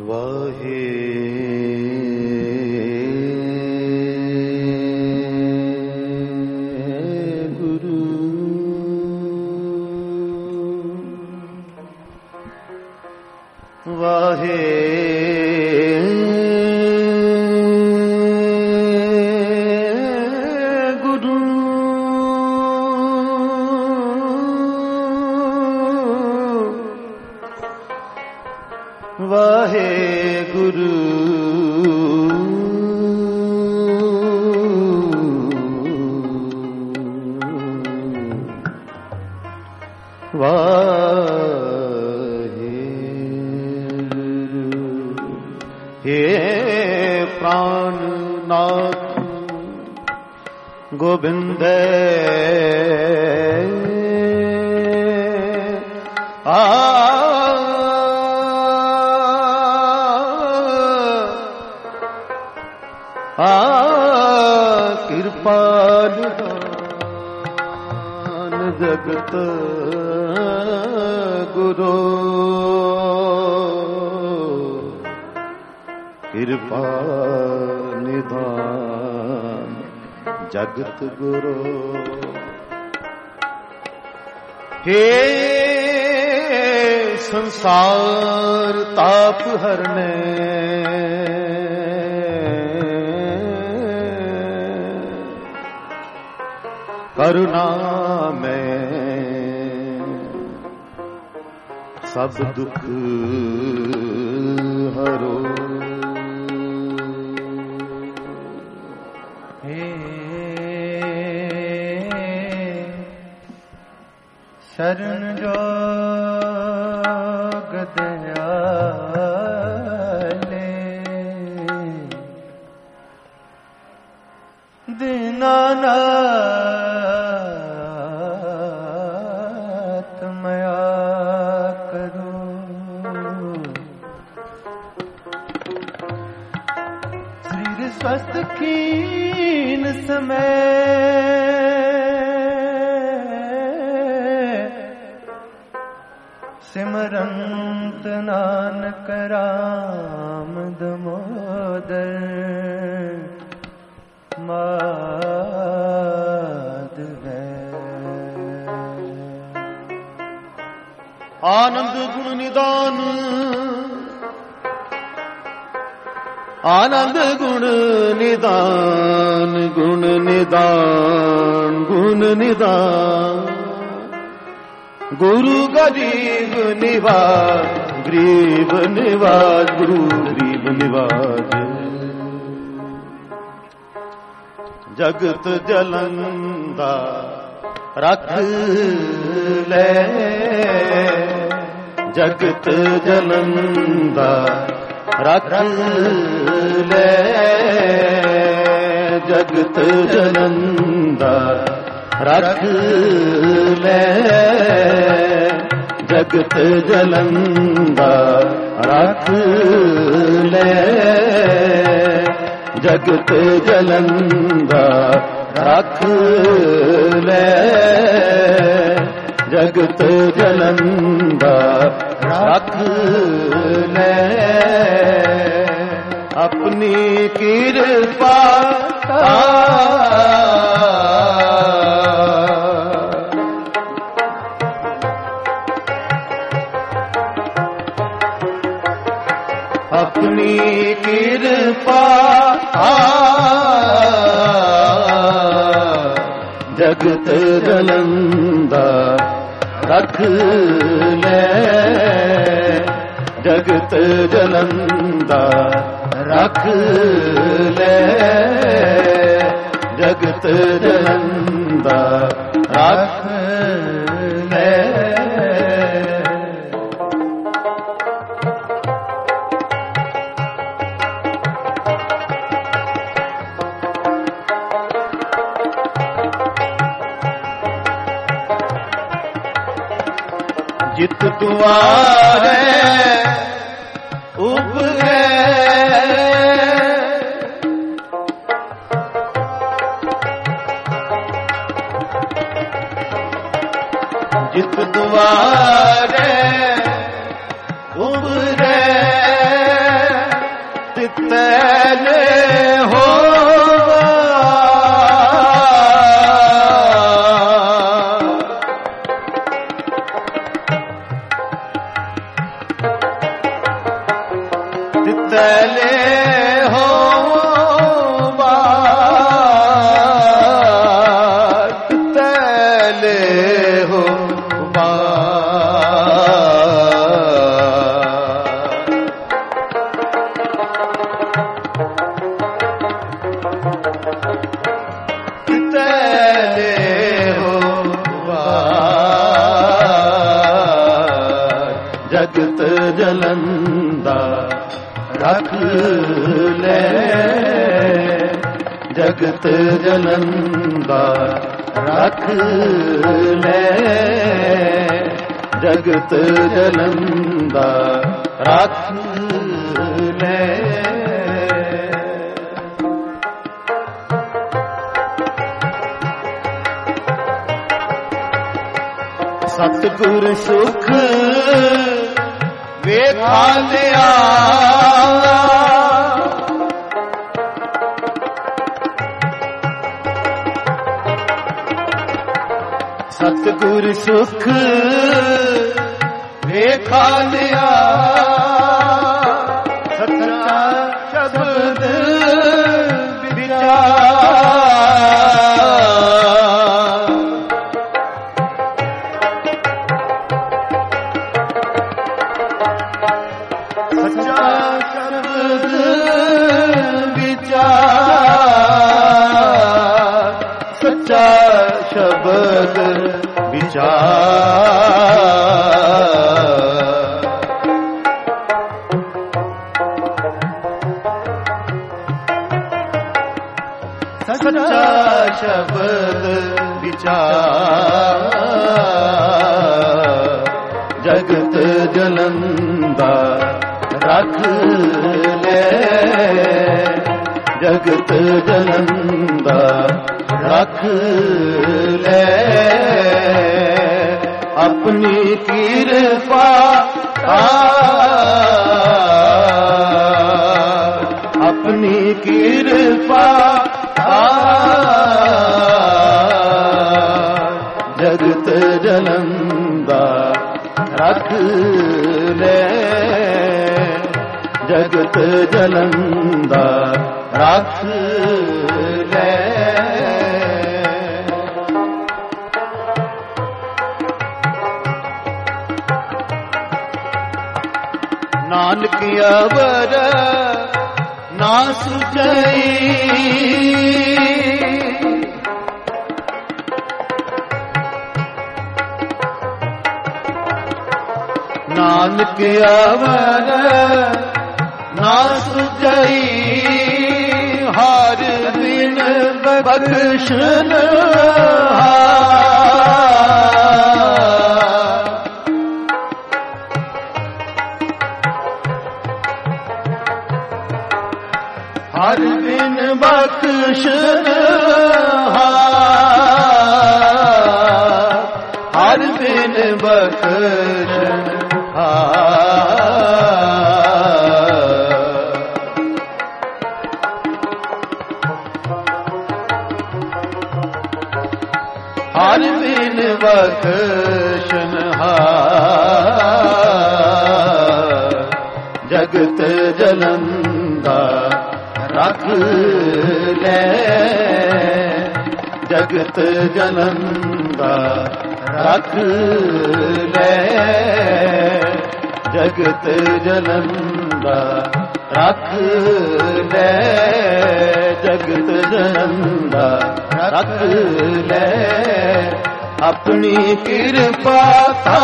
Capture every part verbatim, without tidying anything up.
ਵਾਹੇ ਗੁਰੂ ਵਾਹੇ ਗੁਰੂ ਵਾਹਿਗੁਰੂ ਵਾਹਿਗੁਰੂ ਹੇ ਪ੍ਰਾਨਨਾਥ ਗੋਬਿੰਦ ਆ ਆ ਕਿਰਪਾ ਨਿਧਾਨ ਜਗਤ ਗੁਰੂ ਕਿਰਪਾ ਨਿਧਾਨ ਜਗਤ ਗੁਰੂ ਹੇ ਸੰਸਾਰ ਤਾਪ ਹਰਨੇ ਕਰੁਣਾ ਮੈਂ ਸਭ ਦੁੱਖ ਹਰੋ ਹੇ ਸ਼ਰਨ ਜੋਗ ਦਇਆਲੇ ਦੀਨਾਨਾਥ ਮਇਆ ਕਰੋ ਸਰੀਰ ਸਵਸਥ ਖੀਨ ਸਮੈ ਸਿਮਰੰਤ ਨਾਨਕ ਰਾਮ ਦਮੋਦਰ ਮਾਧਵੈ ਆਨੰਦ ਗੁਣ ਨਿਦਾਨ ਆਨੰਦ ਗੁਣ ਨਿਦਾਨ ਗੁਣ ਨਿਦਾਨ ਗੁਣ ਨਿਦਾਨ ਗੁਰੂ ਗਰੀਬ ਨਿਵਾਜ ਗਰੀਬ ਨਿਵਾਜ ਗੁਰੂ ਗਰੀਬ ਨਿਵਾਜ ਜਗਤ ਜਲੰਦਾ ਰੱਖ ਲੈ ਜਗਤ ਜਲੰਦਾ ਰੱਖ ਲੈ ਜਗਤ ਜਲੰਦਾ ਰੱਖ ਲੈ ਜਗਤ ਜਲੰਦਾ ਰੱਖ ਲੈ ਜਗਤ ਜਲੰਦਾ ਰੱਖ ਲੈ ਜਗਤ ਜਲੰਦਾ ਰੱਖ ਲੈ ਆਪਣੀ ਕਿਰਪਾ ਆਪਣੀ ਕਿਰਪਾ ਜਗਤ ਜਲੰਦਾ ਰੱਖ ਲੈ ਜਗਤ ਜਲੰਦਾ ਰੱਖ ਲੈ ਜਗਤ ਜਲੰਦਾ ਰੱਖ ਲੈ ਜਿਤ ਦੁਆਰੇ ਉਪਰੇ ਜਿਤ ਦੁਆਰੇ ਉਪਰੇ ਤੈਲੇ ਹੋਵਾ ਤੈਲੇ ਹੋਵਾ ਤੈਲੇ ਹੋਵਾ ਜਗਤ ਜਲੰਦਾ ਰੱਖ ਲੈ ਜਗਤ ਜਲੰਦਾ ਰੱਖ ਲੈ ਜਗਤ ਜਲੰਦਾ ਰੱਖ ਲੈ ਸਤਿਗੁਰ ਸੁਖ ਵੇਖਾ ਲਿਆ ਸਤਿਗੁਰ ਸੁਖ ਵੇਖਾ ਲਿਆ ਸੱਚਾ ਸ਼ਬਦ ਵਿਚਾਰ ਸੱਚਾ ਸ਼ਬਦ ਵਿਚਾਰ ਸੱਚਾ ਸ਼ਬਦ ਵਿਚਾਰ ਸੱਚਾ ਸ਼ਬਦ ਵਿਚਾਰ ਜਗਤ ਜਲੰਦਾ ਰੱਖ ਲੈ ਜਗਤ ਜਲੰਦਾ ਰੱਖ ਲੈ ਆਪਣੀ ਕਿਰਪਾ ਆਪਣੀ ਕਿਰਪਾ ਜਗਤ ਜਲੰਦਾ ਰੱਖ ਲੈ ਜਗਤ ਜਲੰਦਾ ਰੱਖ ਲੈ ਨਾਨਕ ਅਵਰ ਨਾ ਸੁਝਈ ਨਾਨਕ ਅਵਰ ਨਾ ਸੁਝਈ ਹਰ ਬਿਨ ਬਖਸ਼ਣ ਹਰ ਬਿਨ ਬਖਸ਼ਣ ਹਰ ਬਿਨ ਬਖਸ਼ਣ ਹਰ ਬਿਨ ਬਖਸ਼ਣ ਜਗਤ ਜਲੰਦਾ ਰੱਖ ਲੈ ਜਗਤ ਜਲੰਦਾ ਰੱਖ ਲੈ ਜਗਤ ਜਲੰਦਾ ਰੱਖ ਲੈ ਜਗਤ ਜਲੰਦਾ ਰੱਖ ਲੈ ਆਪਣੀ ਕਿਰਪਾ ਥਾ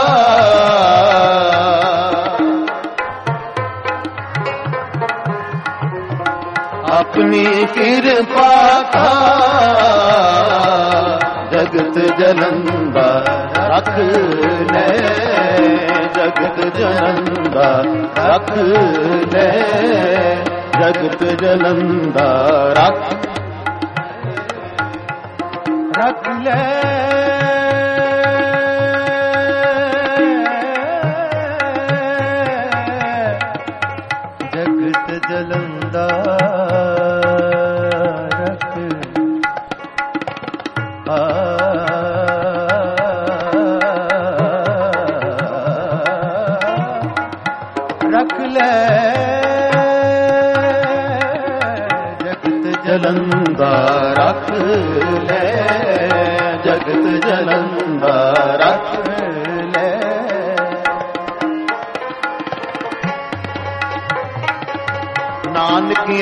ਆਪਣੀ ਕਿਰਪਾ ਥਾ ਜਗਤ ਜਲੰਦਾ ਰੱਖ ਲੈ ਜਗਤ ਜਲੰਦਾ ਰੱਖ ਲੈ ਜਗਤ ਜਲੰਦਾ ਰੱਖ ਰੱਖ ਲੈ ਜਗਤ ਜਲੰਦਾ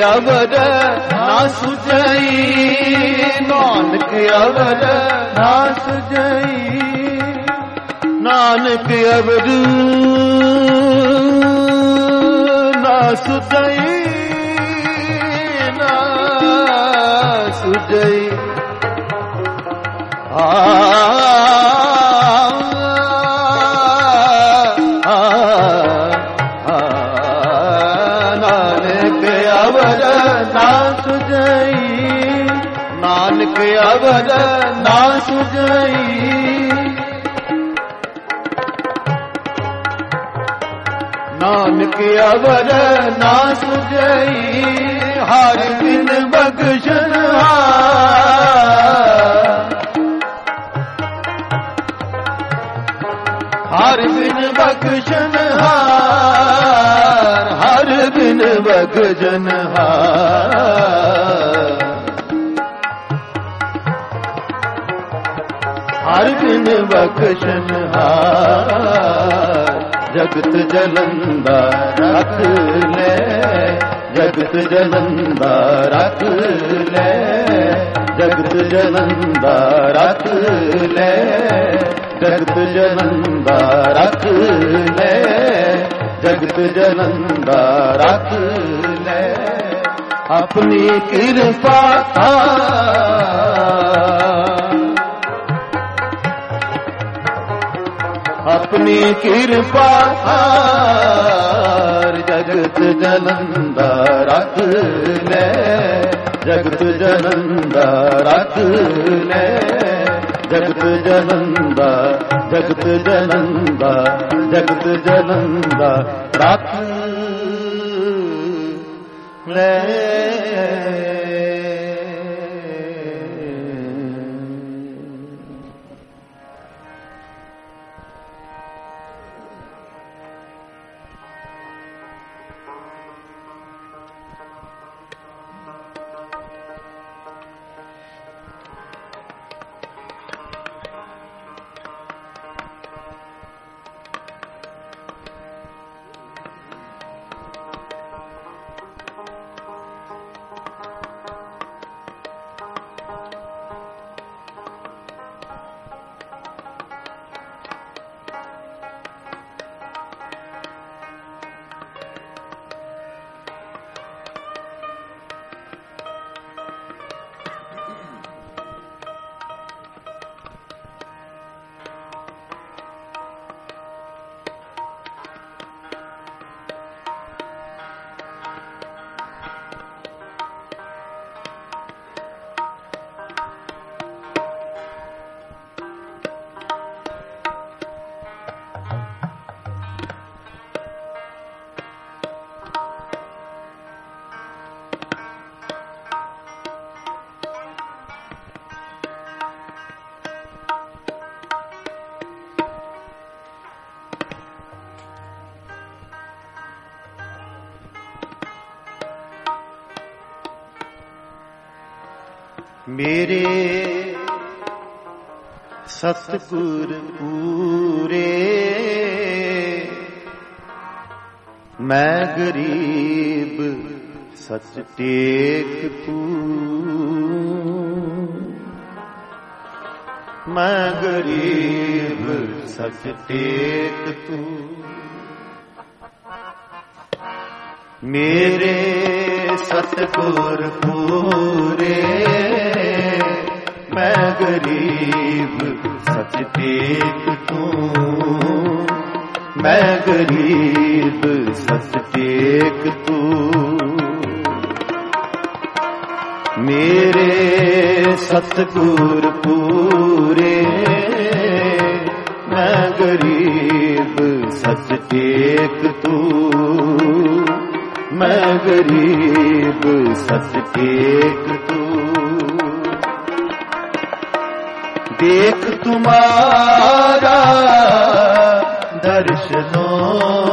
अवर ना सुझई, नानक अवर ना सुझई, नानक अवर ना सुझई, ना सुझई। आ नानक अवर ना सुझई, नानक अवर ना सुझई, हर बिन बख्शन हर बिन बख्शन हार, हर बिन बख्शन हार, हर बिन बख्शन हार। जगत जलंदा रख ले, जगत जलंदा रख ले, जगत जलंदा रख ले, जगत जलंदा रख ले, जगत जलंदा रख ले। अपनी कृपा अपनी कृपा जगत जलंदा रख ले, जगत जलंदा रख ले, जगत जलंदा, जगत जलंदा, जगत जलंदा रख ले। मेरे सतगुर पूरे, मैं गरीब सच टेक तू, मैं गरीब सच टेक तू। मेरे सतगुर पूरे, मैं गरीब सच टेक तू, मैं गरीब सच टेक तू। मेरे सतगुर पूरे, मैं गरीब सच टेक तू, मैं गरीब सच टेक तू। देख तुम्हारा दर्शनों,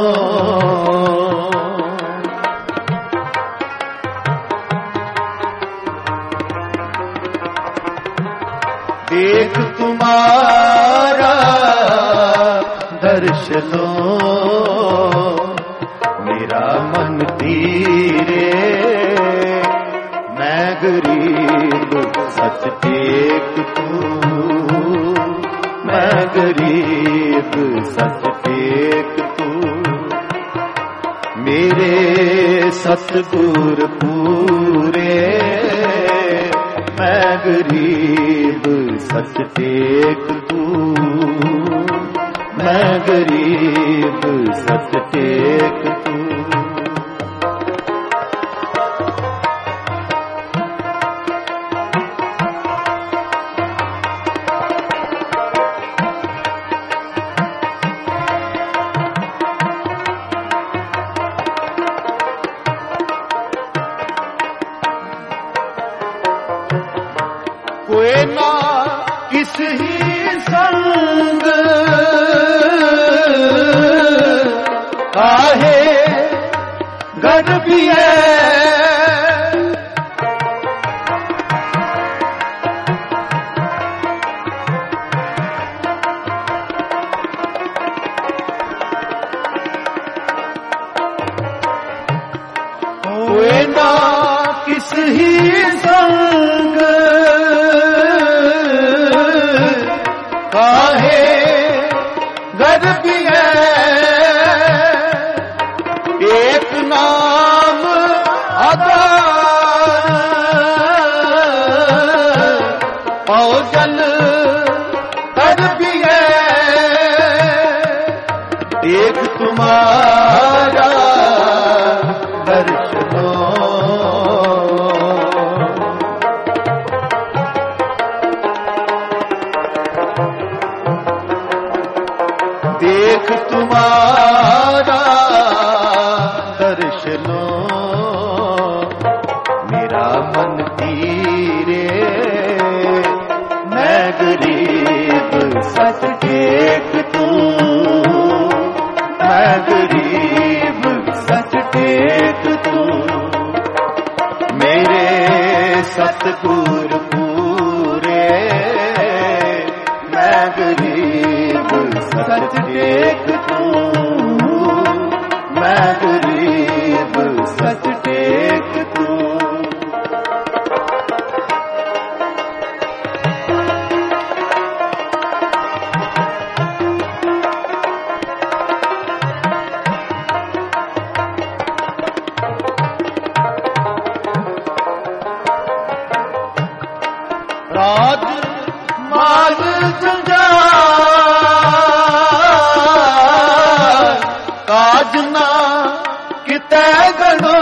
देख तुम्हारा दर्शनों, मेरा मन तीरे गरीब सच टेक तू, मेरे सतगुर पूरे, मैं गरीब सच टेक तू, मैं गरीब सच टेक तू। कोई ना किस ही संग काहे गढ़ भी है, कोई ना किस ही संग काहे गढ़ भी है, एक नाम आधार पाओ जल कर भी है, एक तुम्हारा दर्शनो, देख तुम्हारा दर्शनो, मेरा मन तीरे, मैं गरीब सच टेक तू, मैं गरीब सच टेक तू, मेरे सतगुर पूरे, मैं गरीब सच टेक तू, मैं गरीब सच टेक तू। राज माल जंजाल काज ना किते गणो,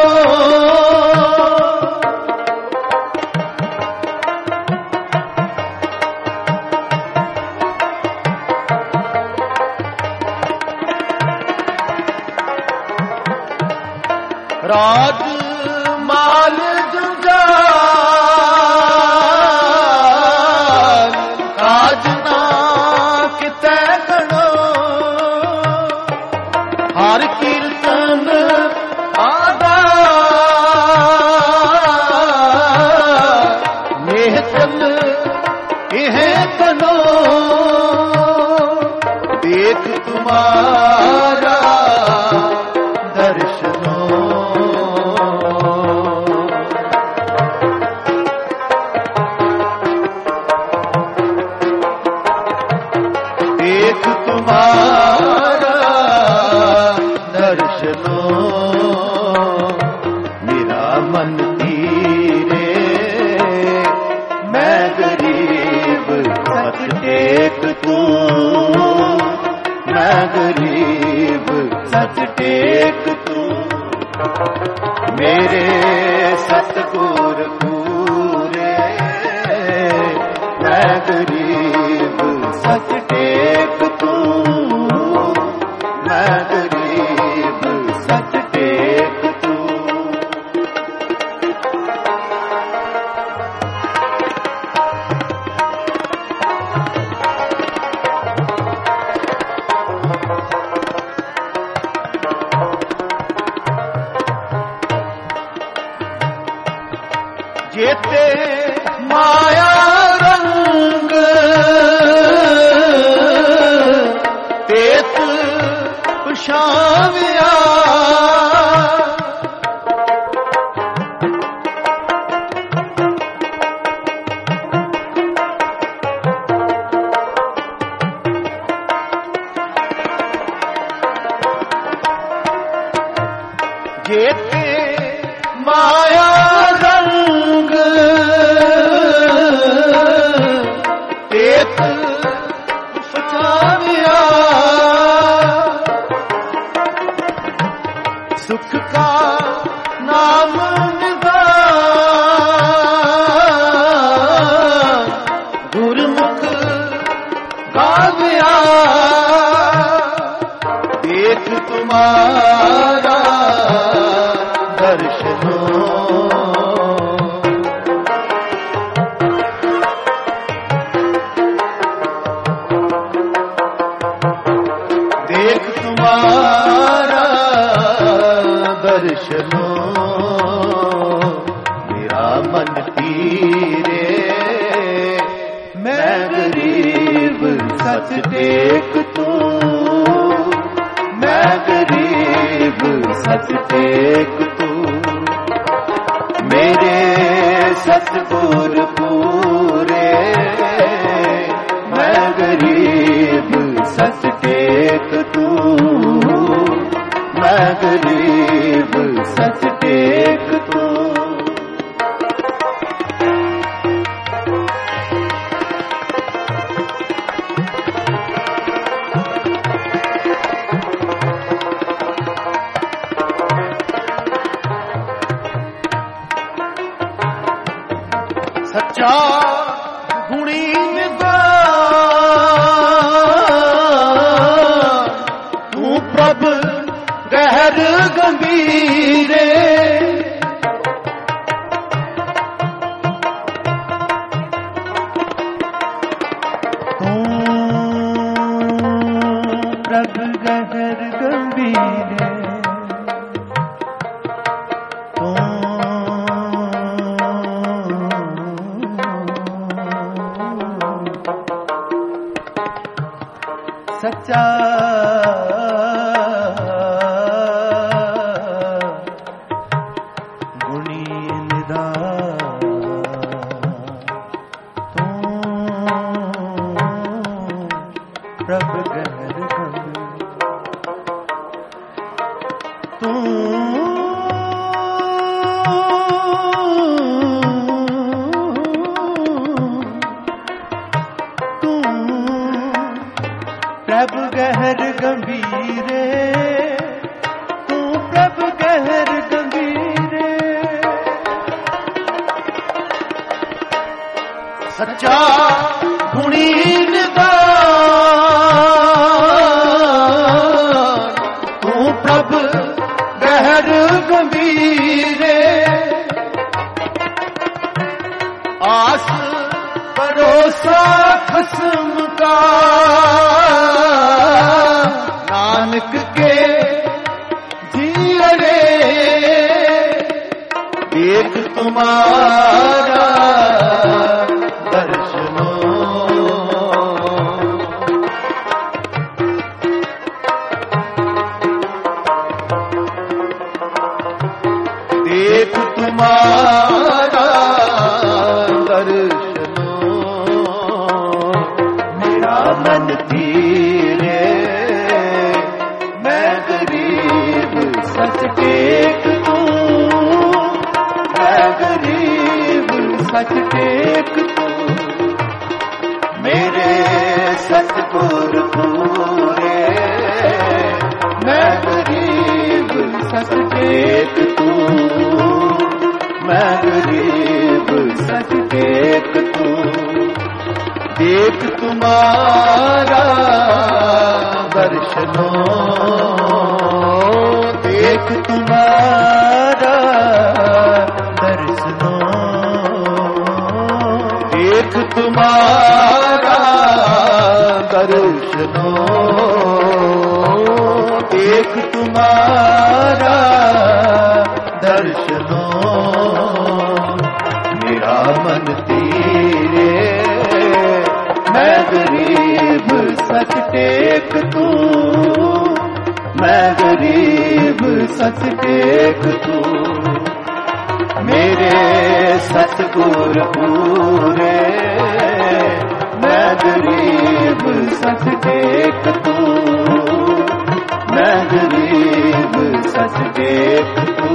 राज माल जंजाल काज ना किते गणो, हर कीर्तन आदा मेहतन यह तनो, देख तुम्हारा दर्शनो, देख तुम्हारा दर्शनो, मेरा मन तीरे, मैं गरीब सच टेक तू, मैं गरीब सच टेक तू, मेरे सतगुर पूरे, मैं गरीब सच टेक तू, मैं गरीब सच टेक तू। जेते माया रंग तेत पछाविया, जेते माया रंग तेत पहचानिया सुख का नाम निदान गुरमुख गाविया देख तुम्हारा दर्शनो देख तुम्हारा दर्शनो मेरा मन तीरे मैं गरीब सच देख तू मैं गरीब सच देख तू मेरे सतगुर पूरे मैं गरीब सच देख तू मैं गरीब सच देख तू सच्चा गुणी निदान तू प्रभ गहर गंभीरे तू प्रभ गहर गंभीरे सच्चा गुणी निदान तू प्रभ गहर गंभीर तू प्रभ गहर गंभीरे तू प्रभ गहर गंभीरे सच्चा गुणी निदान तू प्रभ गहर गंभीरे आस भरोसा खस्म का नानक के जियरे देख तुम्हारा दर्शनो देख तुम्हारा दर्शनो मेरा मन तीरे मैं गरीब सच टेक तू मैं गरीब सच टेक तू मेरे सतगुर पूरे मैं गरीब सच टेक तू मैं गरीब सच टेक तू देख तुम्हारा दर्शनो देख तुम्हारा दर्शनो देख तुम्हारा दर्शनो देख तुम्हारा दर्शनो मेरा मन तेरे मैं गरीब सच टेक तू मैं गरीब सच टेक तू मेरे सतगुर पूरे मैं गरीब सच टेक तू मैं गरीब सच टेक तू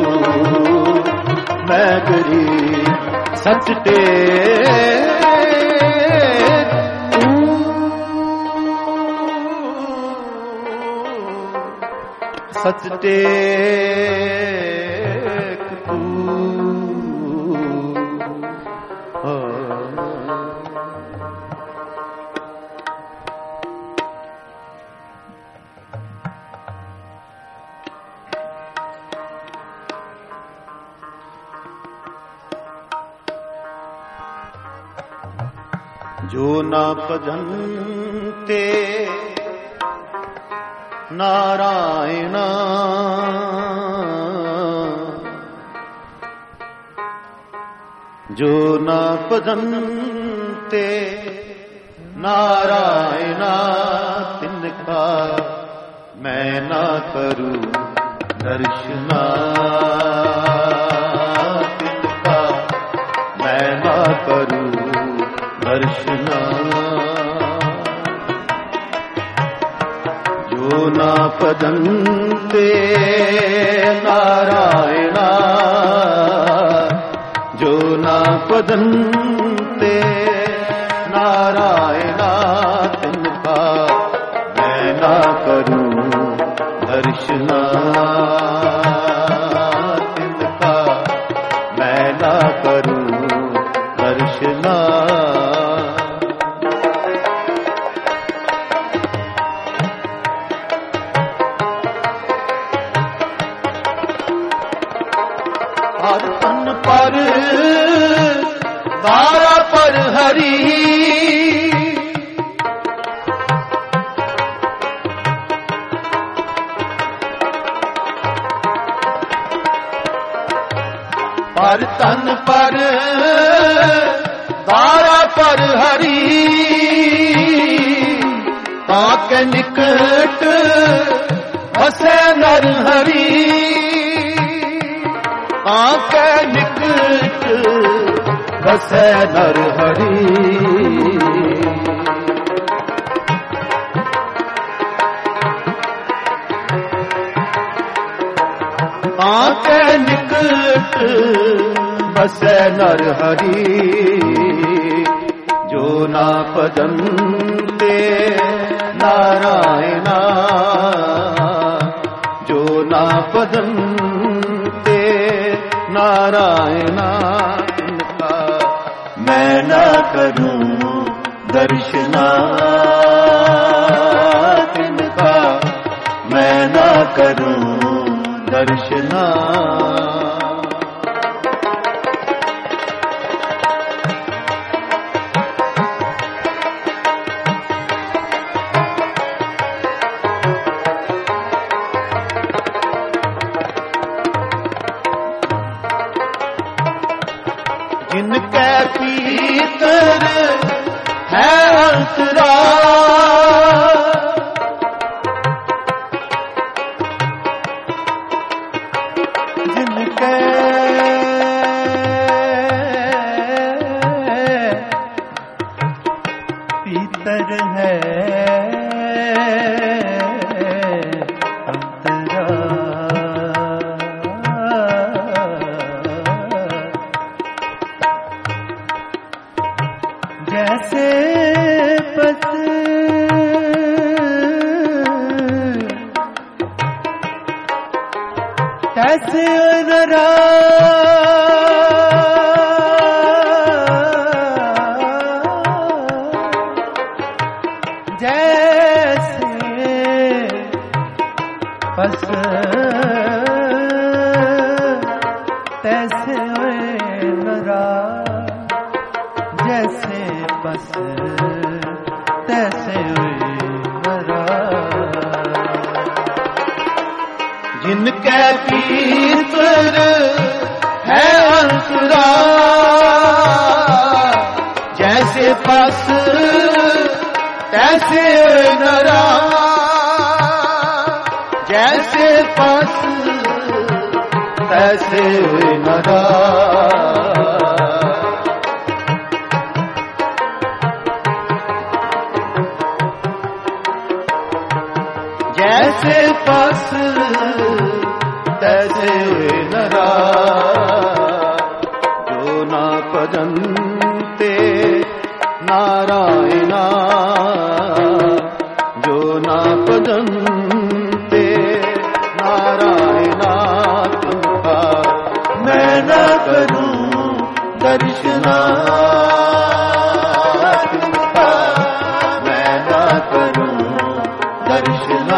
सच टेक तू हो। जो ना भजन्ते नारायण जो ना भजन्ते नारायण तिनका मैं ना करूं दर्शना तिनका मैं ना करूं दर्शना। जो ना भजन्ते नारायण जो ना भजन्ते नारायण तिनका मैं ना करूं दर्शना तिनका मैं ना करूं दर्शना। हर तन पर दारा पर हरि हर तन पर दारा पर हरि ताके निकट बसे नर हरि आके निकट बसे नर हरि। आके निकट बसे नर हरि। जो ना भजन्ते नारायण जो ना भजन्ते नारायण इनका मैं ना करूं दर्शना इनका मैं ना करूं दर्शना। जिनके भीतर है अंतरा जिनके भीतर है अंतरा जैसे बस तैसे नरा जैसे बस तैसे नरा जैसे बस तैसे नरा। जिनके भीतर है अंतरा जैसे बस तैसे नरा जैसे बस तैसे नरा। जैसे बस तैसे नरा। जो ना भजन्ते नारायण जो ना भजन्ते नारायण दर्शना तिनका मैं ना करूं दर्शना।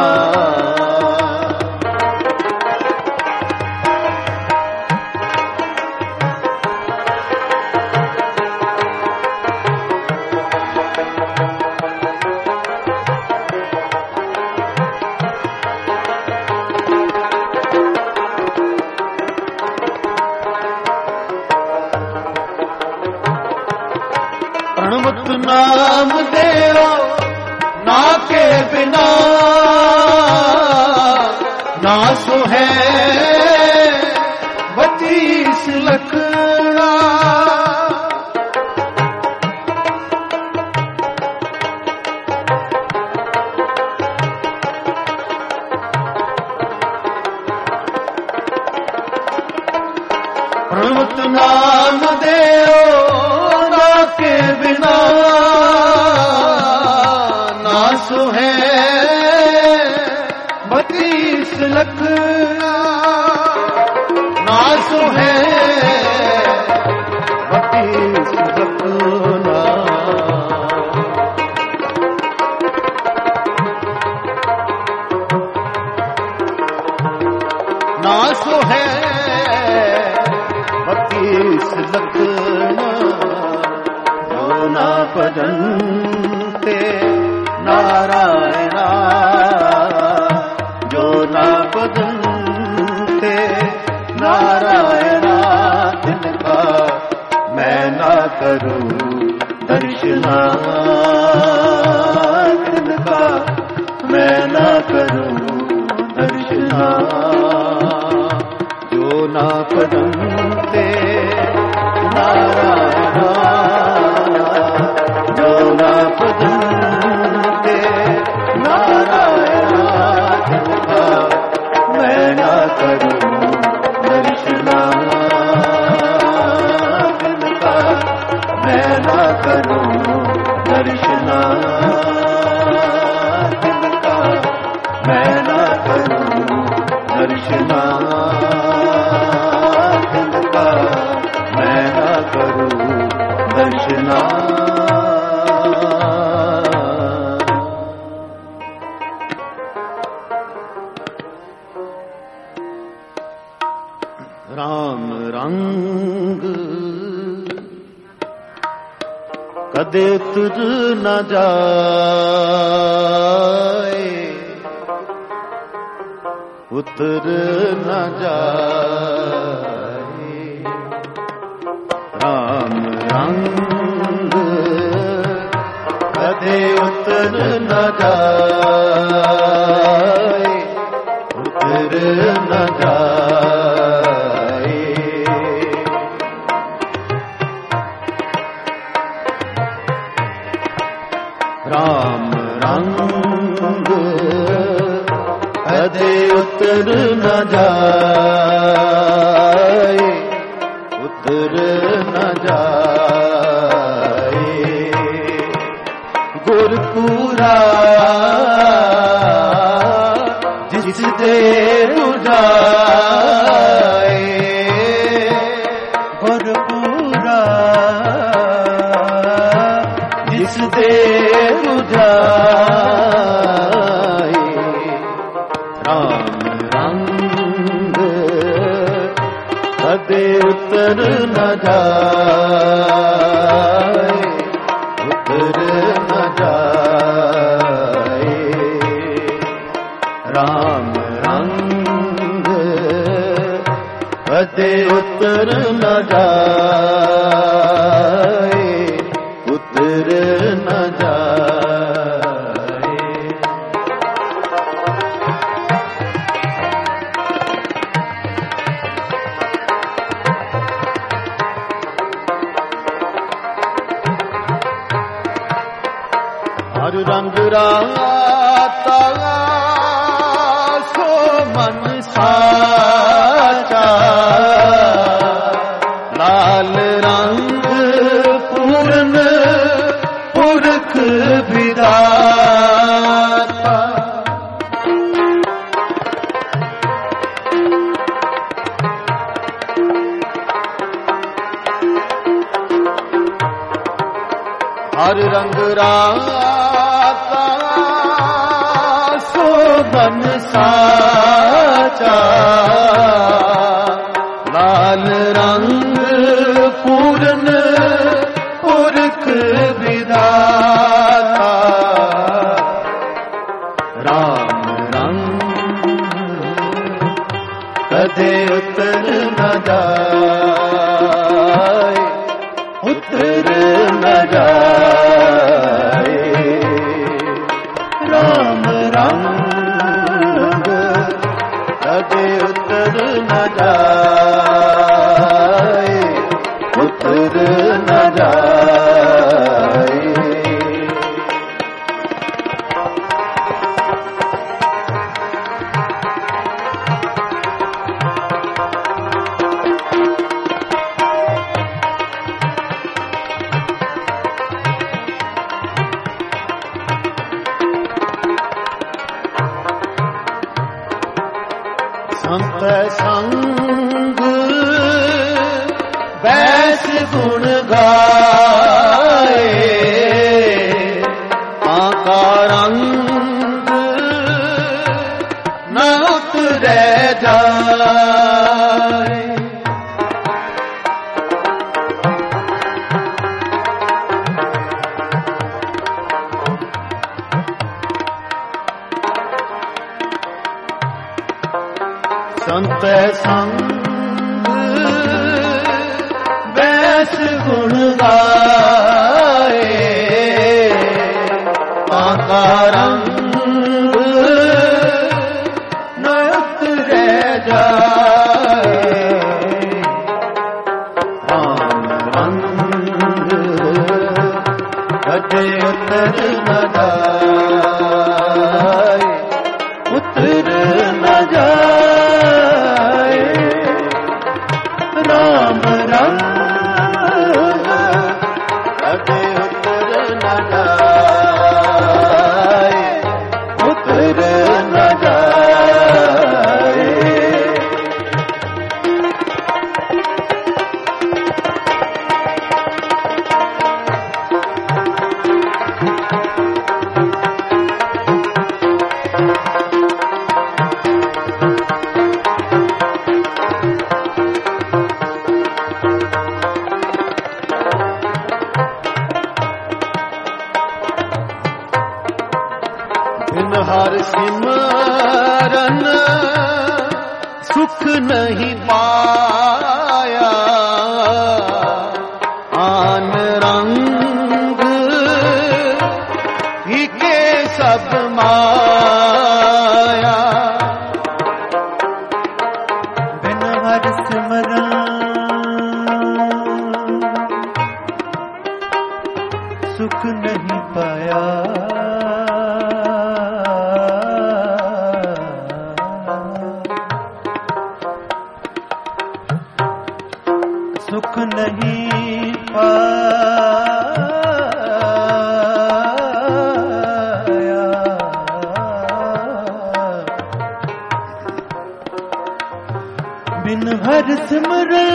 प्रणवत नाम देओ ना के बिना ना सो है बत्तीस लखना। प्रणवत नाम देओ ना के बिना ना सो है बत्तीस लखना। ना सो है बत्तीस लखना। ना सो है बत्तीस लखना। जो ना भजन्ते नारायणा जो ना भजन्ते नारायणा तिनका मैं ना करूं दर्शना। तिनका मैं ना करूं दर्शना। जो ना भजन्ते नारायणा जो ना भजन्ते नारायणा तिनका मैं ना करूं दर्शना। तिनका मैं ना करूं दर्शना। तिनका मैं ना करूं दर्शना। तिनका मैं ना करूं दर्शना। राम रंग कदे तुझ न जाए उतर न जाए। राम रंग कदे उतर न जाए उतर न जाए। राम रंग कदे उतर न जाए उतर न जाए। गुरपुरा जिस दे रुझाए। गुरपुरा जिस दे रुझाए। राम रंग कदे उतर न जाए उतर न जाए। राम रंग कदे उतर न जाए उतर न जाए। हर रंग राता सो मन साचा। लाल रंग पूर्ण पुरख विधाता। रंग राता शोभन साचा, लाल रंग पूर्ण पुरख विधाता, राम रंग कदे उतर न जाए, उतर न जाए, राम रंग कदे उतर न जाए, उतर न जाए। संत संग बैस गुण गाए, आका रंग न उतरे जाए। संत संग बैस गुण गाए, आका रंग न उतरे जाए, राम रंग कदे उतर न जाए, उतर न जाए, राम रंग कदे उतर न जाए, उतर न जाए। बिन हर सिमरन सुख नहीं पाया, आन रंग ही के सब माया। बिन हर सिमरन सुख नहीं पाया, सुख नहीं पाया। बिन हर सिमरन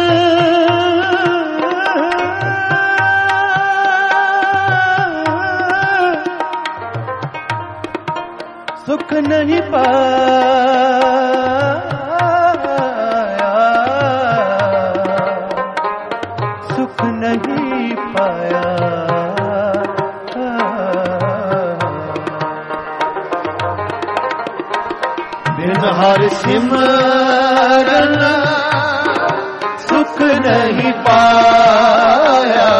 सुख नहीं पाया, सुख नहीं पाया। बिन हर सिमरन सुख नहीं पाया,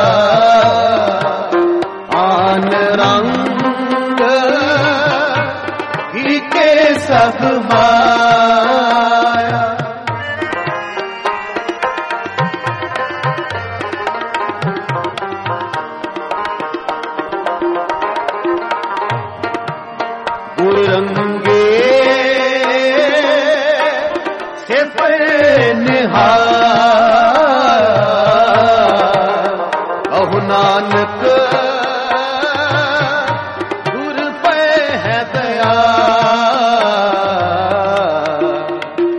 आन रंग ही के सब माया। गुर रंगे से निहार, कहु नानक गुर पे है दया।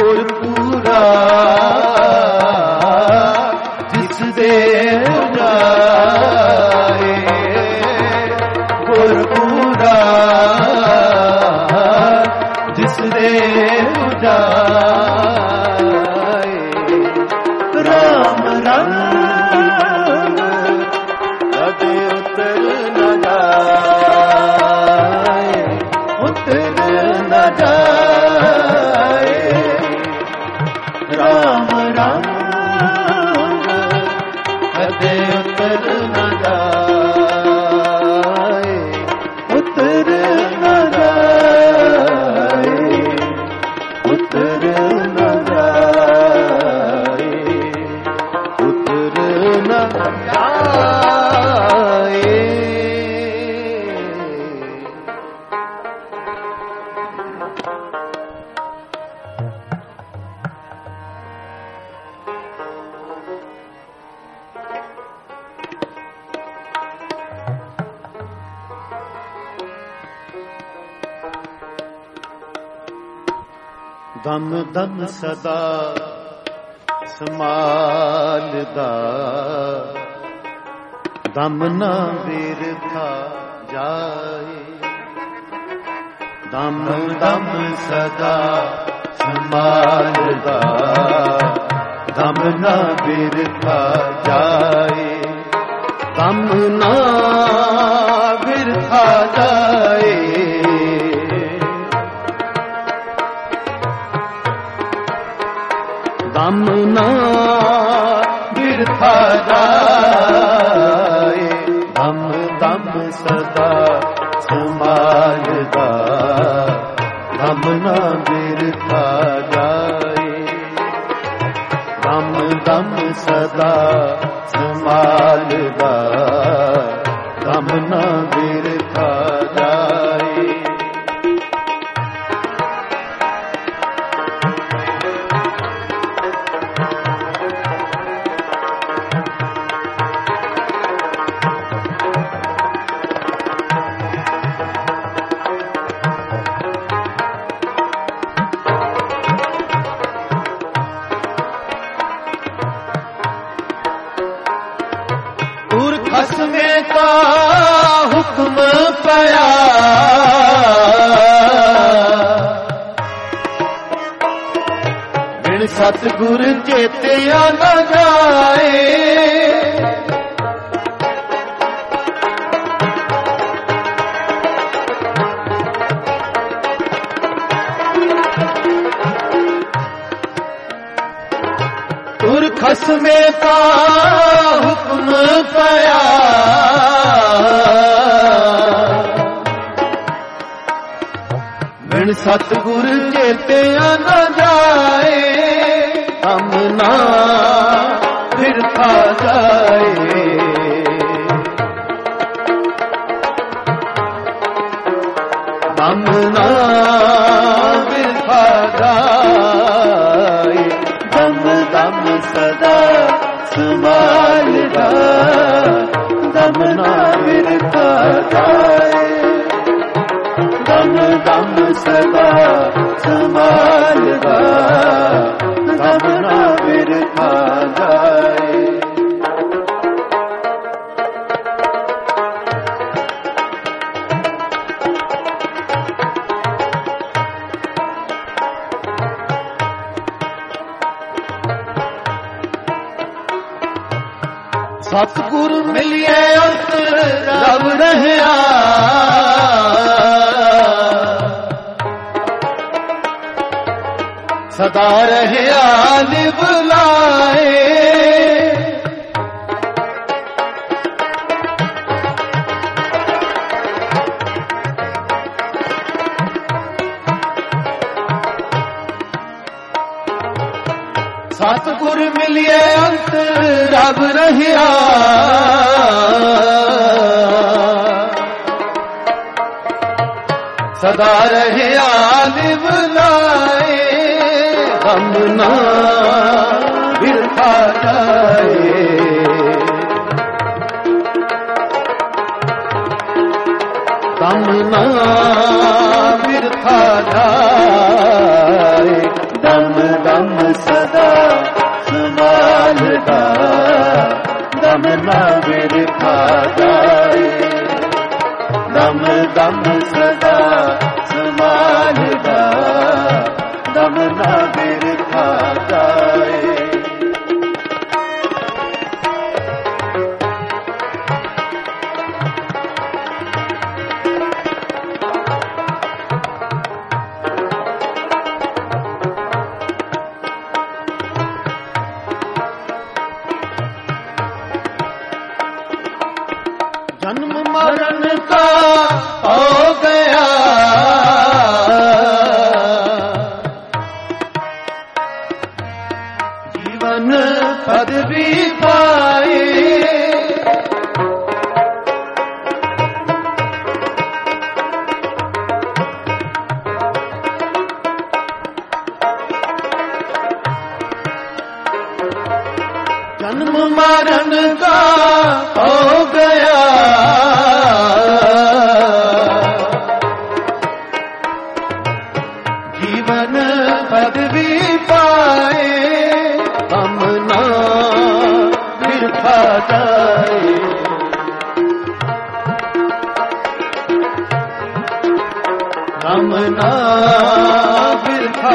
ਗੁਰ ਪੂਰਾ ਜਿਸ ਦੇ ਉਜਾਏ, ਗੁਰ ਪੂਰਾ ਜਿਸ ਦੇ ਉਜਾਏ। ਰਾਮ ਰੰਗ ਕਦੇ ਉਤਰ ਨ ਜਾਏ, ਉਤਰ ਨ ਜਾਏ। ਰਾਮ ਰੰਗ ਕਦੇ ਉਤਰ ਨ ਜਾਏ, ਉਤਰ ਨ ਜਾਏ, ਉਤਰ ਨ ਜਾਏ, ਉਤਰ ਨ ਜਾਏ। ਦਮ ਦਮ ਸਦਾ ਸੰਭਾਲਦਾ, ਦਮ ਨਾ ਬਿਰਥਾ ਜਾਏ। ਦਮ ਦਮ ਸਦਾ ਸੰਭਾਲਦਾ, ਦਮ ਨਾ ਬਿਰਥਾ ਜਾਏ, ਦਮ ਨਾ ਬਿਰਥਾ ਜਾਏ। ਦਮ ਨਾ ਬਿਰਥਾ ਜਾਏ, ਦਮ ਦਮ ਸਦਾ ਸੰਭਾਲਦਾ, ਦਮ ਨਾ ਬਿਰਥਾ ਜਾਏ। ਦਮ ਦਮ ਸਦਾ ਸੰਭਾਲਦਾ, ਦਮ ਨਾ ਬਿਰਥਾ ਜਾਏ। ਖਸਮੇ ਕਾ ਹੁਕਮ ਪਿਆ, ਬਿਨ ਸਤਿਗੁਰ ਚੇਤਿਆ ਨ ਜਾਏ। ਤੁਰ ਖਸਮੇ ਕਾ ਹੁਕਮ ਪਿਆ, ਬਿਨ ਸਤਿਗੁਰ ਚੇਤਿਆ ਨ ਜਾਏ। ਦਮ ਨਾ ਬਿਰਥਾ ਜਾਏ, ਦਮ ਨਾ ਬਿਰਥਾ ਜਾਏ। ਦਮ ਦਮ ਸਦਾ ਸੰਭਾਲਦਾ, ਦਮ ਨਾ ਬਿਰਥਾ ਜਾਏ। ਦਮ ਦਮ ਸਦਾ ਸੰਭਾਲਦਾ, ਦਮ ਨਾ ਬਿਰਥਾ ਜਾਏ। ਸਤਿਗੁਰ ਮਿਲਿਆ ਅੰਤਰ ਰਵ ਰਹਿਆ, ਸਦਾ ਰਹਿਆ ਲਿਵ ਲਾਏ। ਸਤਿਗੁਰ ਮਿਲਿਆ ਅੰਤਰ ਰਵ ਰਹਿਆ, ਸਦਾ ਰਹਿਆ ਲਿਵ ਲਾਏ। ਦਮ ਨਾ ਬਿਰਥਾ ਜਾਏ, ਦਮ ਨਾ ਬਿਰਥਾ ਜਾਏ। ਦਮ जीवन पदवी पाए। जन्म मरण का हो गया जीवन पदवी पाए, हम ना बिरथा जाए। हम ना बिरथा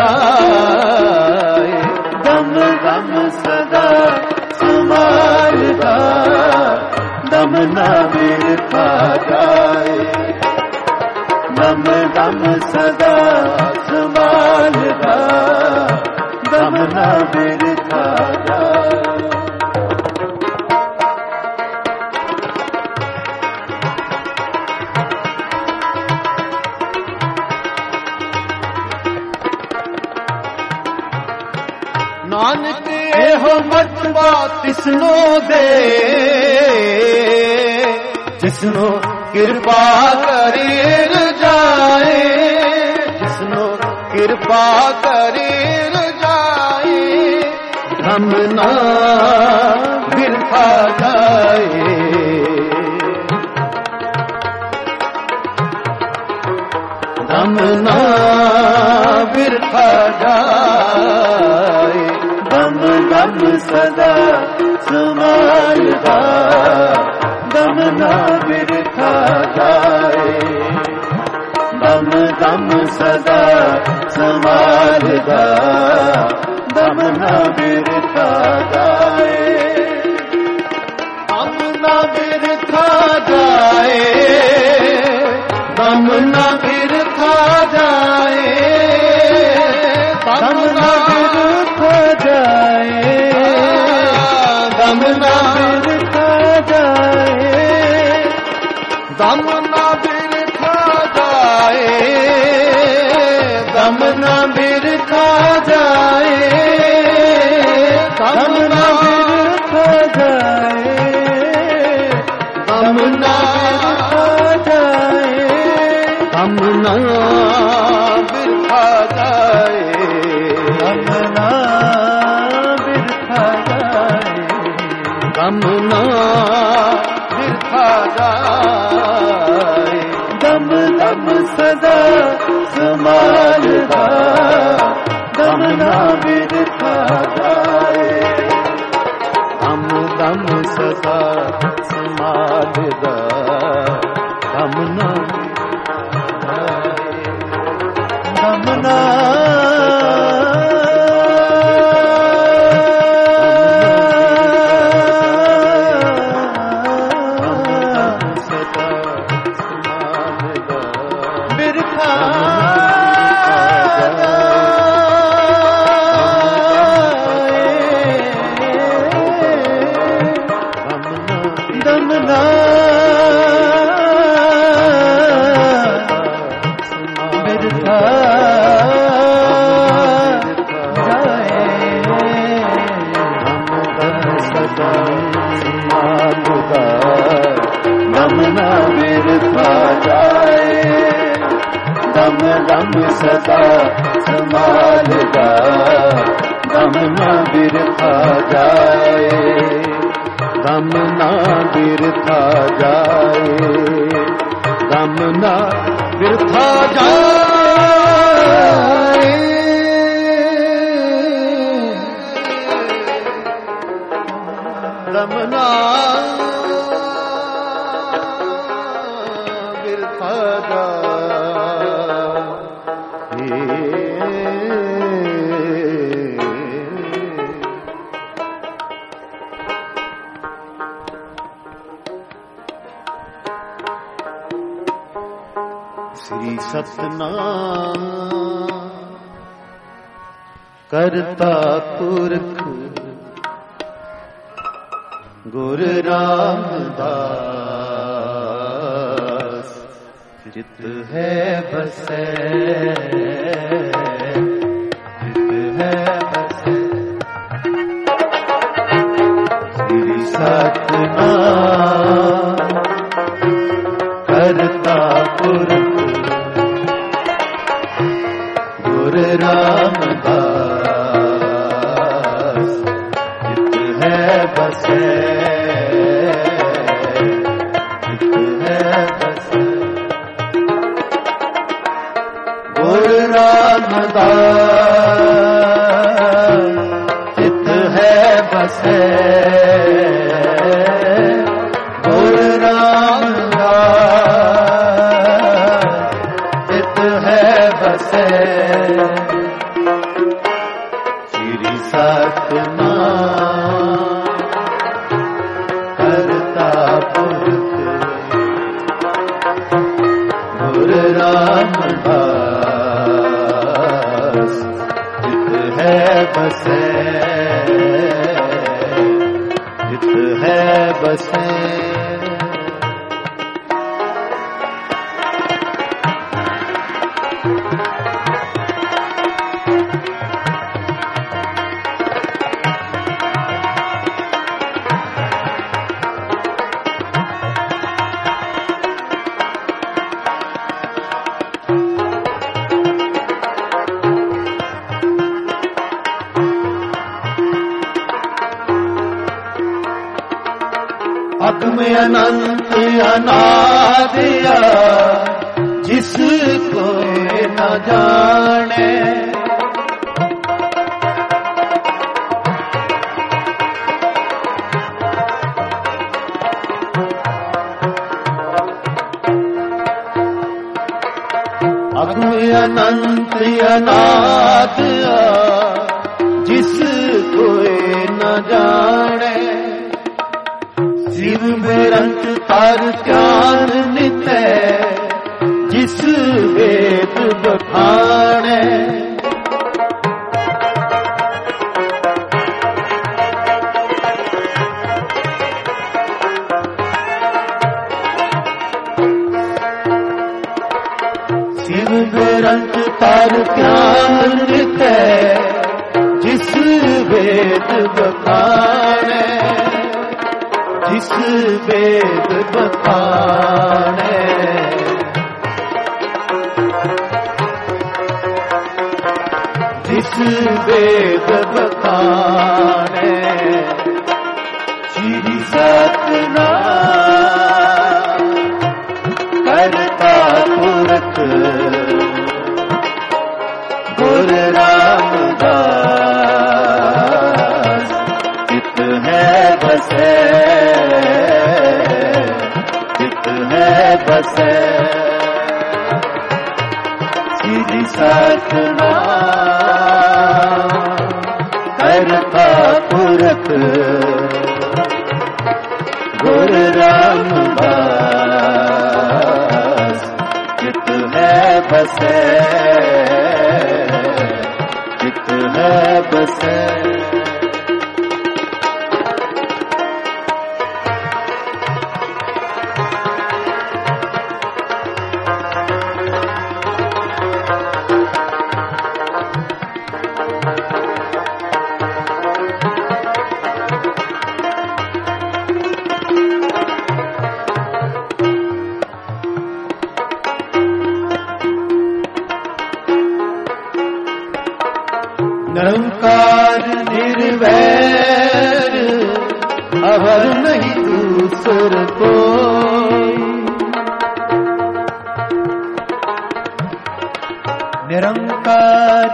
जाए। दम दम सदा संभालता, दम ना बिरथा जाए। दम दम सदा संभालता, दम ना बिरथा जाए। नानक एहो मतबा तिसनो दे, जिसनो कृपा करे जाए। जिसनो कृपा करे जाए, हम ना बिरथा जाए। हम ना बिरथा जाए। दम दम सदा संभालता, दम ना बिरथा जाए। दम दम सदा संभालता, दम ना बिरथा जाए। दम ना बिरथा जाए। दम ना बिरथा जाए। दम ना बिरथा जाए। दम ना बिरथा जाए। दम ना बिरथा जाए। दम ना बिरथा जाए। दम ना बिरथा जाए। दम ना बिरथा जाए। दम ना बिरथा जाए। दम ना बिरथा जाए। दम ना बिरथा जाए। दम दम सदा संभालता, दम ना बिरथा जाए। दम दम सदा संभालता, दम ना दम ना सदा संभालता, दम ना बिरथा जाए। दम ना बिरथा जाए। दम ना बिरथा जाए। दम ना बिरथा जाए। श्री सतनाम करता पुरख गुर रामदास, चित है बसे चित है बसे बसे गुर रामदास चित है बसे श्री सतनाम करता पुरख गुर रामदास चित है बसे चित है बसे अगम अनंत अनादिया जिसको न जाने अगम अनंत अनादिया जिसको न जाने शिव बेरंत तार ज्ञान नित जिस वेद बखाने शिव बेरंत तार ज्ञान नित जिस वेद बखाने जिस वेद बखाने जिस वेद बखाने श्री सतनाम करता पुरख गुर रामदास चित है बसे बसे श्री सतनाम करता पुरख गुर रामदास चित है बसे चित है बसे निरंकार निर्वैर अवर नहीं दूसर कोई निरंकार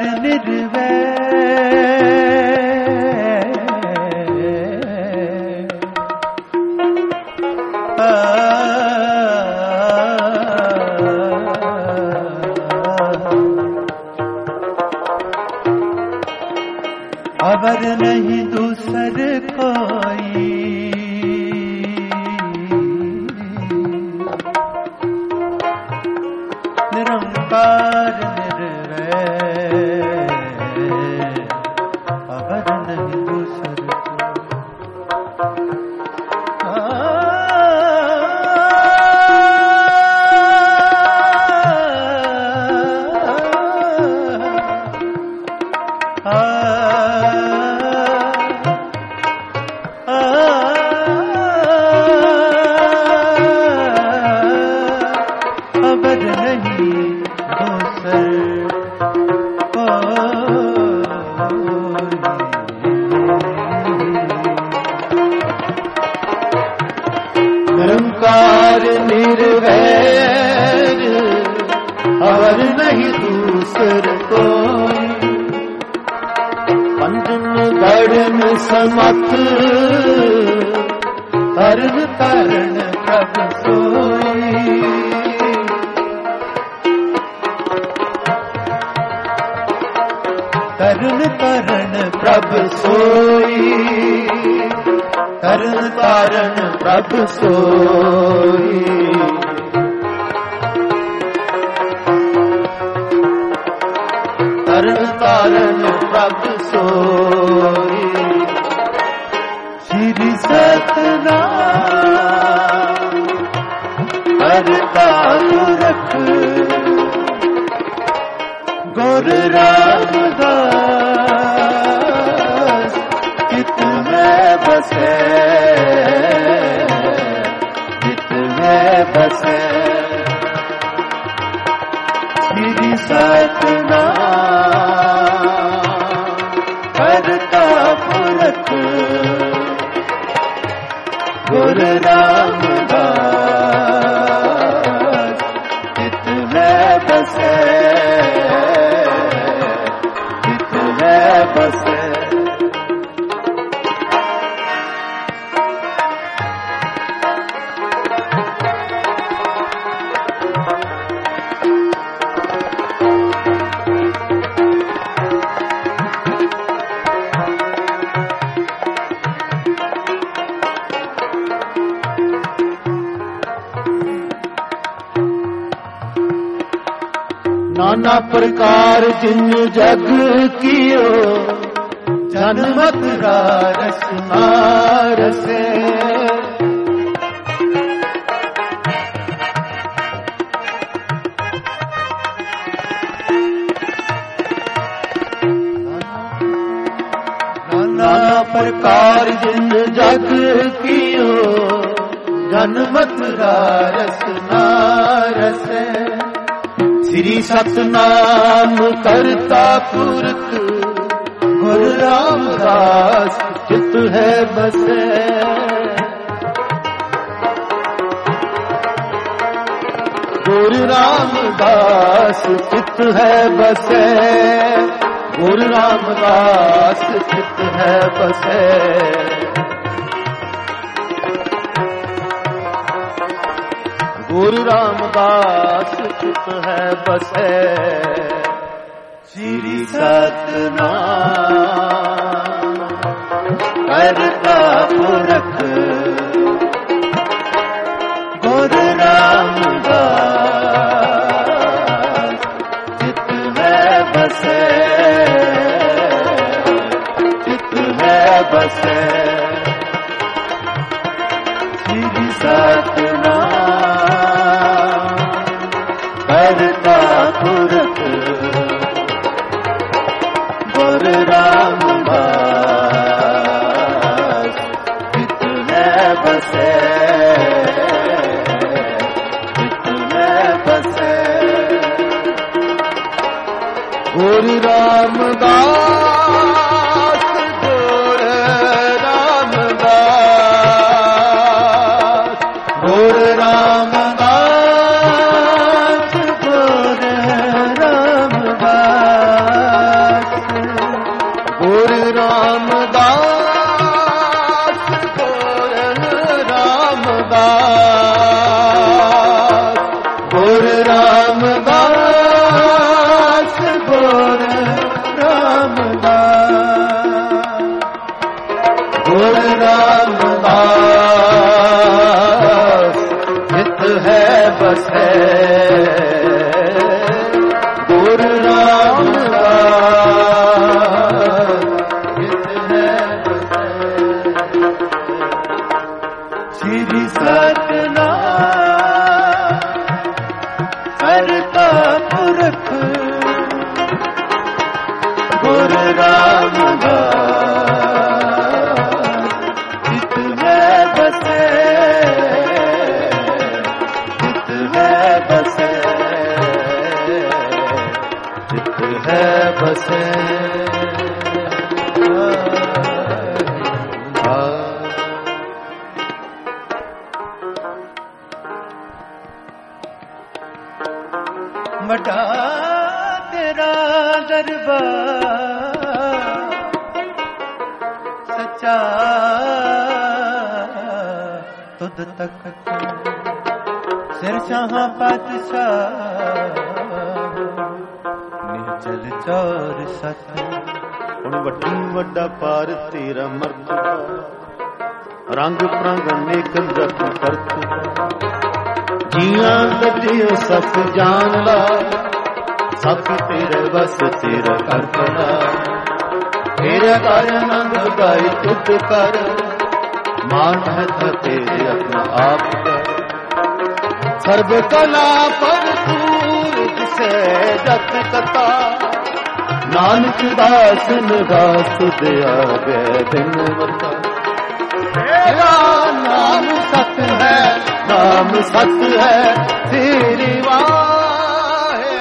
निर्वैर अवर नहीं दूसर कोई निरंकार निर्वैर अवर नहीं दूसर निरंकार निर्वैर अवर नहीं दूसर कोई पंच तोड़न समत तरण तारण प्रभ सोई। तरण तारण प्रभ सोई, तरण तारण प्रभ सोई। तरण तारण प्रभ सोई। श्री सतनाम करता पुरख गुर रामदास चित में बसे, चित में बसे। श्री सतनाम करता पुरख गुर रामदास चित में बसे, चित में बसे। नाना प्रकार जिन जग कियो, जन्मत रारस नारसे। नाना प्रकार जिन जग कियो, जन्मत रारस नारसे। श्री सतनाम करता पुरख गुर रामदास चित है बसे। गुर रामदास चित है बसे। गुर रामदास चित है बसे। गुरु रामदास चित है बसे। श्री सतनाम करता पुरख गुर रामदास चित में बसे, चित में बसे। श्री सतनाम करता पुरख गुर रामदास चित में बसे, चित में बसे। गुरु रामदास गुर रामदास गुर रामदास गुर रामदास गुर रामदास गुर रामदास गुर रामदास गुर रामदास गुर रामदास चित है बसे। गुर रामदास चित है बसे। श्री सतनाम करता पुरख गुर रामदास चित में बसे, चित में बसे, चित है बसे। मटा तेरा दरबार ਸੱਚਾ ਤੁਧ ਤਖਤ ਸਿਰ ਸ਼ਾਹਾਂ ਪਾਤਸ਼ਾਹ ਨਿਹਚਲ ਚੌਰ ਸਤ। ਹੁਣ ਵੱਡੀ ਵੱਡਾ ਪਾਰ ਤੇਰਾ ਮਰਤਬਾ, ਰੰਗ ਪ੍ਰੰਗ ਅਨੇਕ ਜਤ ਕਰਤਬਾ। ਜੀਆਂ ਗੱਜਿਓ ਸਤ ਜਾਣ ਲਾ, ਸਤ ਤੇਰੇ ਵਸ ਤੇਰਾ ਕਰਤਨਾ। ਤੇਰੇ ਕਰ ਆਨੰਦ ਗਾਈ ਤੁਧ ਕਰ, ਮਾਨ ਹੈ ਤੇਰੇ ਆਪਣਾ ਆਪ ਕਰ। ਸਰਬ ਕਲਾ ਭਰਪੂਰ ਜਿਸੇ ਜਤ ਕਤਾ, ਨਾਨਕ ਦਾਸਨ ਦਾਸ ਦਿਆ ਗਏ ਦਿਨ ਵਤਾ। ਤੇਰਾ ਨਾਮ ਸਤ ਹੈ, ਨਾਮ ਸਤ ਹੈ ਤੇਰੀ ਵਾਹੇ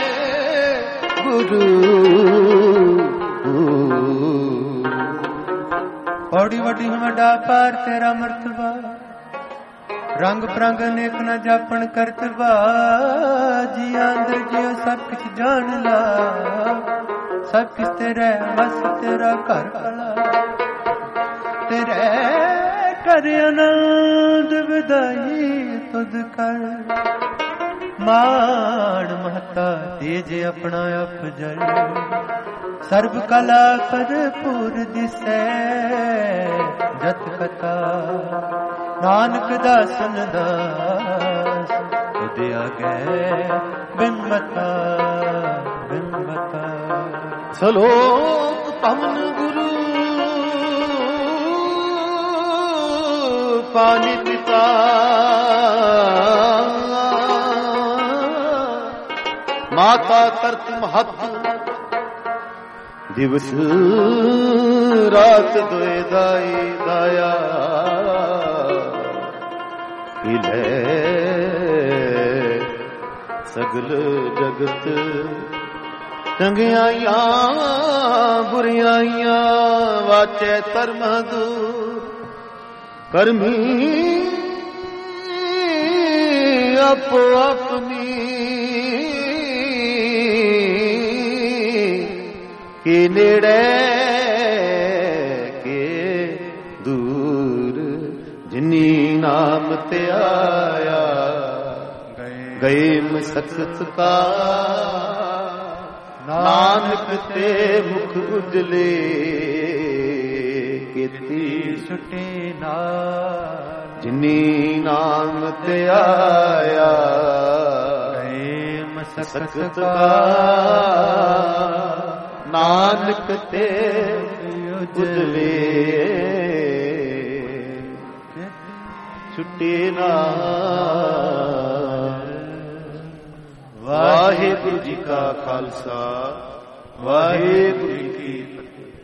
ਗੁਰੂ। ਪੌੜੀ ਵੱਡੀ ਵੱਡਾ ਪਾਰ ਤੇਰਾ ਮਰਤਬਾ, ਰੰਗ ਪ੍ਰੰਗ ਅਨੇਕ ਨ ਜਾਪਣ ਕਰਤਬਾ। ਜੀਆਂ ਅੰਦਰ ਜਿਉ ਸਭ ਕੁਛ ਜਾਣ ਲਾ, ਸਭ ਕਿਸ ਤੇਰੇ ਵਸ ਤੇਰਾ ਘਰ ਭਲਾ। ਤੇਰੇ ਕਰ ਆਨੰਦ ਵਿਦਾਈ ਤੁਧ ਕਰ, ਮਾਣ ਮਹਤਾ ਤੇਜ ਆਪਣਾ ਅਪਜਲ। ਸਰਬ ਕਲਾ ਭਰਪੂਰ ਦਿਸੈ ਜਤ ਕਥਾ, ਨਾਨਕ ਦਾਸਨ ਦਾਸ ਤੁਧ ਆਗੇ ਬਿੰਮਤਾ ਬਿੰਮਤਾ। ਸਲੋਕ ਪਵਨ ਗੁਰੂ ਪਾਣੀ ਪਿਤਾ, ਮਾਤਾ ਤਰਤ ਮਹਤ। ਦਿਵਸ ਰਾਤ ਦੋਇ ਦਾਈ ਦਾਇਆ, ਹਿਲੇ ਸਗਲ ਜਗਤ। ਚੰਗਿਆਈਆਂ ਬੁਰਿਆਈਆਂ ਵਾਚੈ ਧਰਮ ਦੂਰ। ਕਰਮੀ ਆਪੋ ਆਪਣੀ ਕੇ ਨੇੜੇ ਕੇ ਦੂਰ। ਜਿਨੀ ਨਾਮ ਤੇ ਆਇਆ ਗਏ ਮਸਕਤ ਕਾ, ਨਾਨਕ ਤੇ ਮੁਖ ਉਜਲੇ ਕੀਤੀ ਛੁਟੇ ਨਾਲ। ਜਿਨੀ ਨਾਮ ਤੇ ਆਇਆ ਗਏ ਮਸਕਤ ਕਾ, ਨਾਨਕ ਤੇ ਉਜਲੇ ਛੁਟੇ ਨਾਲ। ਵਾਹਿਗੁਰੂ ਜੀ ਕਾ ਖਾਲਸਾ, ਵਾਹਿਗੁਰੂ ਜੀ ਕੀ ਫਤਿਹ।